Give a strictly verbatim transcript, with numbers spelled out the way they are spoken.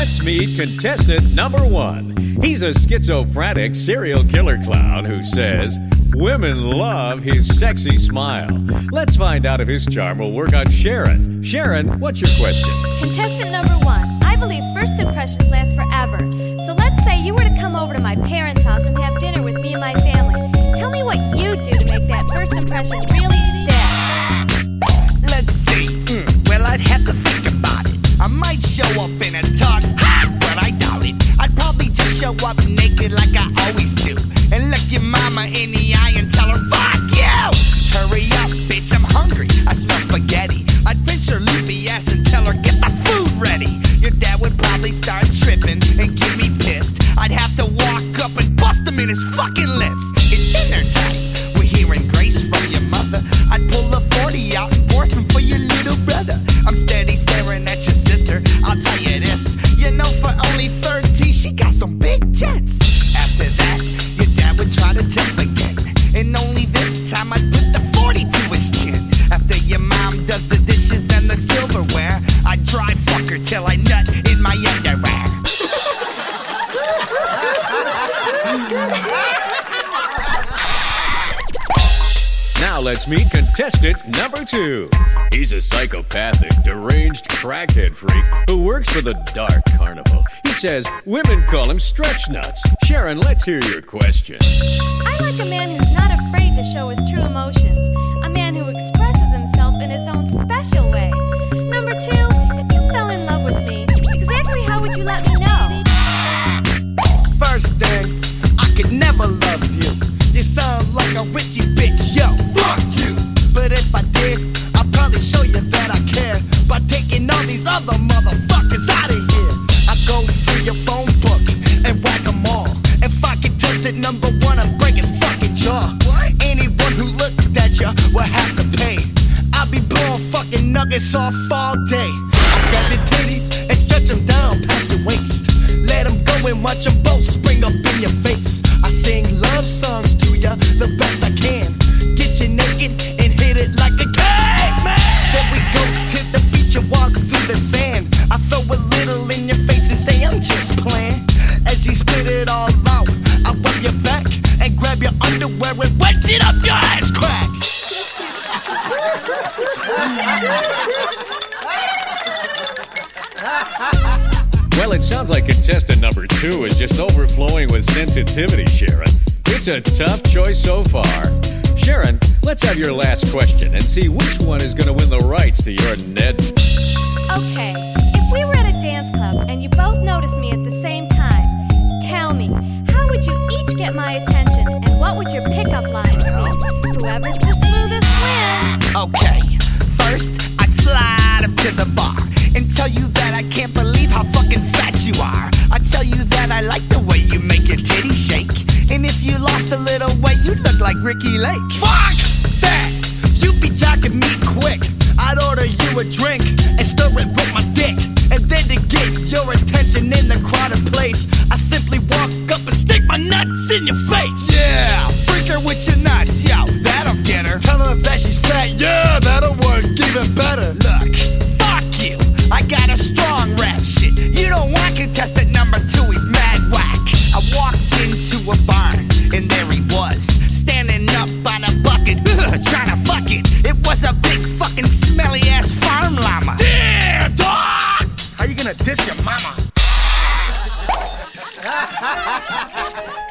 Let's meet contestant number one. He's a schizophrenic serial killer clown who says women love his sexy smile. Let's find out if his charm will work on Sharon. Sharon, what's your question? Contestant number one. I believe first impressions last forever. So let's say you were to come over to my parents' house and have dinner with me and my family. Tell me what you do to make that first impression really stick. Let's see. Mm, well, I'd have to think about it. I might show up in a tux, ha! But I doubt it. I'd probably just show up naked like I always do, and look your mama in the eye and tell her, fuck you! Hurry up, bitch, I'm hungry. I smell spaghetti. I'd pinch her loopy ass and tell her, get the food ready. Your dad would probably start tripping and get me pissed. I'd have to walk up and bust him in his fucking lips. It's dinner time. We're hearing grace from your mother. I'd pull a forty out and pour some for your little brother. I'm steady staring at your sister. I'll tell you this. You know, for only thirteen, she got some big tits. After that, your dad would try to jump again, and only this time I'd put the forty to his chin. After your mom does the dishes and the silverware, I'd dry fuck her till I nut in my underwear. Now let's meet contestant number two. He's a psychopathic, deranged crackhead freak who works for the Dark Carnival. He says women call him stretch nuts. Sharon, let's hear your question. I like a man who's not afraid to show his true emotions. A man who expresses himself in his own special way. Number two, if you fell in love with me, exactly how would you let me know? First thing, I could never love you. You sound like a witchy bitch, yo. Fuck you. But if I did, I'd probably show you that I care by taking all these other motherfuckers out of here. I go through your phone book and whack them all, and find contestant number one and break his fucking jaw. What? Anyone who looked at you will have to pay. I'll be blowing fucking nuggets off all day. I grab your titties and stretch them down past your waist. Let them go and watch them both spring up in your face. I sing love songs to you the best I can. Get you naked and hit it like a caveman. Then we go to the beach and walk through the sand. I throw a little in your face and say I'm just playing. As he spit it all out, I rub your back and grab your underwear and wedge it up your ass crack. Well, it sounds like contestant number two is just overflowing with sensitivity, Sharon. It's a tough choice so far. Sharon, let's have your last question and see which one is going to win the rights to your Ned. Okay, if we were at a dance club and you both noticed me at the same time, tell me, how would you each get my attention and what would your pickup lines be? Whoever's the smoothest wins. Okay, first I'd slide up to the bar and tell you that I can't believe how fucking fat you are. I tell you that I like the way you make your titties shake, and if you lost a little weight, you'd look like Ricky Lake. Fuck that! You'd be jacking me quick. I'd order you a drink and stir it with my dick, and then to get your attention in the crowded place, I simply walk up and stick my nuts in your face. Yeah, freak her with your nuts, yo, that'll get her. Tell her that she's fat, yeah, that'll work even better. Look, fuck you, I got a strong rap shit. You don't want contestant number two, he's mad whack. I walked into a barn, and there he was, standing up on a bucket, trying to fuck it. It was a big fucking smelly ass farm llama. Damn, dog! How you gonna diss your mama?